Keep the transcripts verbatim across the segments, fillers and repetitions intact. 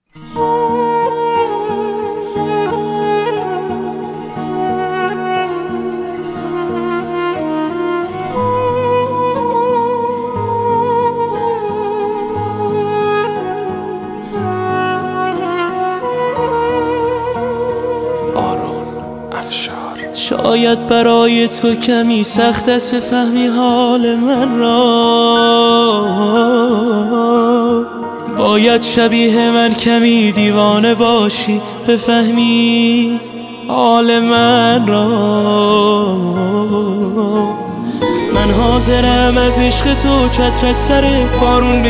شاید برای تو کمی سخت است بفهمی حال من را، باید شبیه من کمی دیوانه باشی بفهمی حال من را. من حاضرم از عشق تو چتر از سر بارون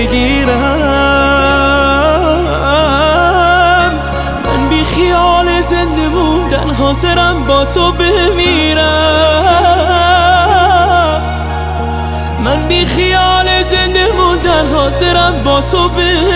بگیرم، من بی خیال زنده موندن حاضرم با تو بمیرم، من بی خیال زنده موندن حاضرم با تو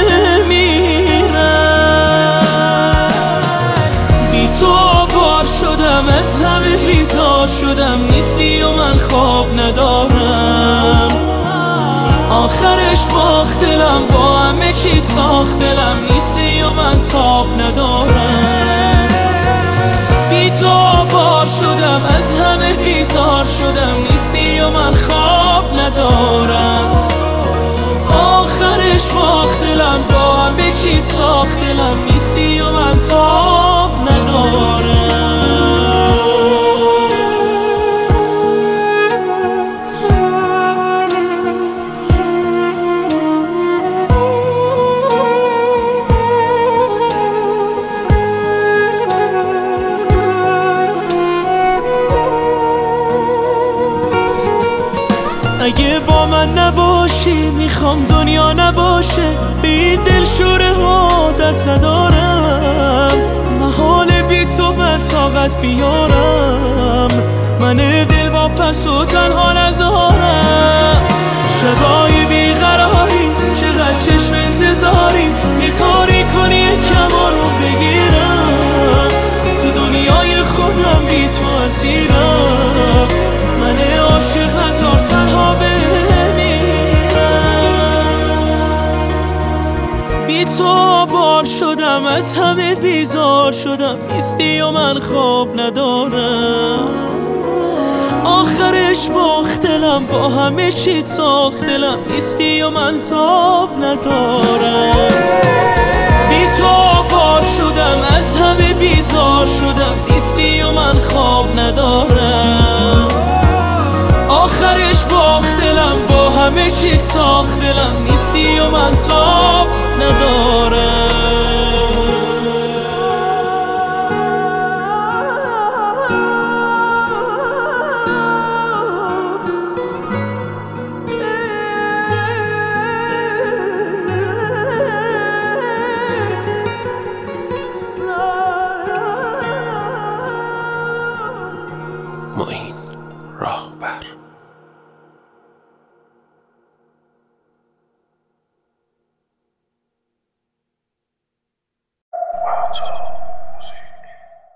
بمیرم. بی تو آوار شدم، از همه بیزار شدم، نیستی و من خواب ندارم، آخرش باخت دلم، با همه چیت ساخت دلم، نیستی و من تاب ندارم. بی تو آوار شدم، از همه بیزار شدم، نیستی و من خواب ندارم، آخرش باخت دلم، با همه چیت ساخت دلم، نیستی و من تاب ندارم. اگه با من نباشی میخوام دنیا نباشه، به این دلشوره ها دست ندارم، محال بی تو من طاقت بیارم، من دل با پس و تنها نذارم. شبای بیقراری چقدر چشم انتظاری، یه کاری کنی یه کمارو بگیرم، تو دنیای خودم بی تو اسیرم، من عاشق هزار تنها بمیرم. بی تو آوار شدم، از همه بیزار شدم، نیستی و من خواب ندارم، آخرش باخت دلم، با همه چیت ساخت دلم، نیستی و من تاب ندارم. بی تو آوار شدم، از همه بیزار شدم، نیستی و من خواب ندارم، آخرش باخت دلم، با همه چیت ساخت دلم، نیستی و من تاب ندارم. معین راهبر.